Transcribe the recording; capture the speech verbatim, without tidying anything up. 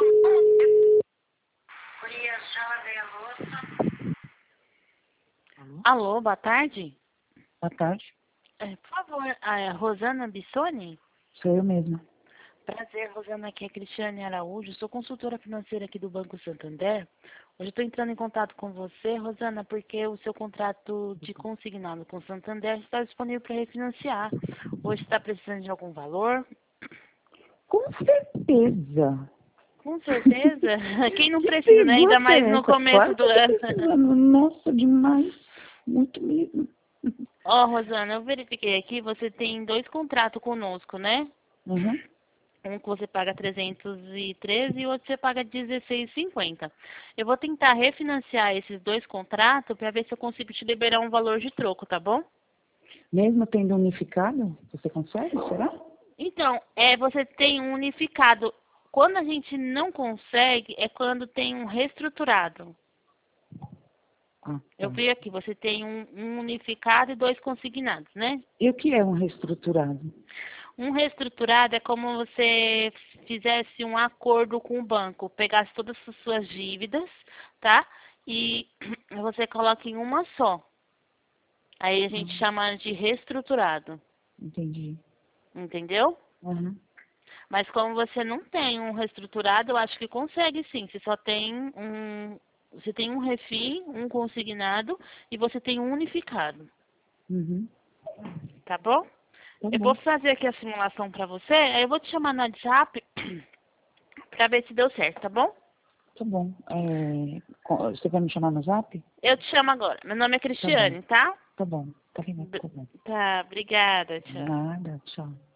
Alô, boa tarde. Boa tarde. É, por favor, a Rosana Bissoni? Sou eu mesma. Prazer, Rosana, aqui é Cristiane Araújo, sou consultora financeira aqui do Banco Santander. Hoje estou entrando em contato com você, Rosana, porque o seu contrato de consignado com o Santander está disponível para refinanciar. Hoje está precisando de algum valor? Com certeza. Com certeza. Quem não Que precisa, né? Ainda pergunta mais é no essa? começo Claro do que eu tô ano. precisando. Nossa, demais. Muito mesmo. Ó, Rosana, eu verifiquei aqui, você tem dois contratos conosco, né? Uhum. Um que você paga trezentos e treze e o outro você paga dezesseis e cinquenta. Eu vou tentar refinanciar esses dois contratos para ver se eu consigo te liberar um valor de troco, tá bom? Mesmo tendo unificado, você consegue, será? Então, é, você tem um unificado. Quando a gente não consegue, é quando tem um reestruturado. Ah, Eu tá. vi aqui, você tem um, um unificado e dois consignados, né? E o que é um reestruturado? Um reestruturado é como você fizesse um acordo com o banco, pegasse todas as suas dívidas, tá? E você coloca em uma só. Aí a gente Hum, chama de reestruturado, entendi. entendeu? Uhum. Mas como você não tem um reestruturado, eu acho que consegue sim. Você só tem um, você tem um refis, um consignado e você tem um unificado, Uhum. tá bom? Tá Eu vou bom. fazer aqui a simulação para você, aí eu vou te chamar no WhatsApp para ver se deu certo, tá bom? Tá bom. É, co- você vai me chamar no zap? Eu te chamo agora. Meu nome é Tá bom. Cristiane, tá? Tá bom. Tá bom. B- Tá bom. Tá, obrigada, tchau. Nada. Tchau.